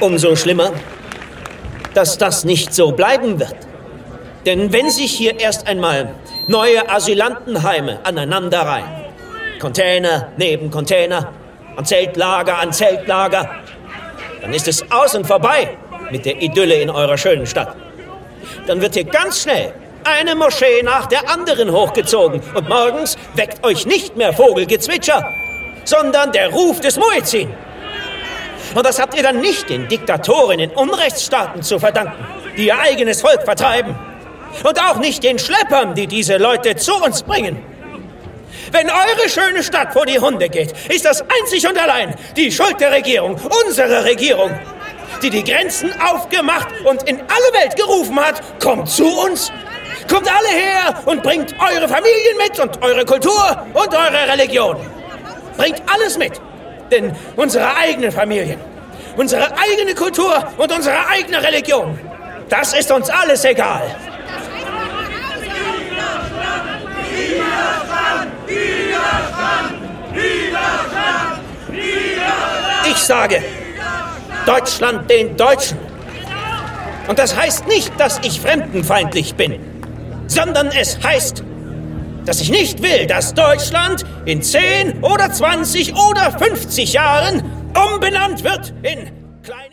Umso schlimmer, dass das nicht so bleiben wird. Denn wenn sich hier erst einmal neue Asylantenheime aneinanderreihen, Container neben Container, an Zeltlager an Zeltlager, dann ist es aus und vorbei mit der Idylle in eurer schönen Stadt. Dann wird hier ganz schnell eine Moschee nach der anderen hochgezogen und morgens weckt euch nicht mehr Vogelgezwitscher, sondern der Ruf des Muezzin. Und das habt ihr dann nicht den Diktatoren in Unrechtsstaaten zu verdanken, die ihr eigenes Volk vertreiben. Und auch nicht den Schleppern, die diese Leute zu uns bringen. Wenn eure schöne Stadt vor die Hunde geht, ist das einzig und allein die Schuld der Regierung, unserer Regierung, die die Grenzen aufgemacht und in alle Welt gerufen hat, kommt zu uns, kommt alle her und bringt eure Familien mit und eure Kultur und eure Religion. Bringt alles mit, denn unsere eigenen Familien, unsere eigene Kultur und unsere eigene Religion, das ist uns alles egal. Ich sage, Deutschland den Deutschen. Und das heißt nicht, dass ich fremdenfeindlich bin, sondern es heißt, dass ich nicht will, dass Deutschland in 10 oder 20 oder 50 Jahren umbenannt wird in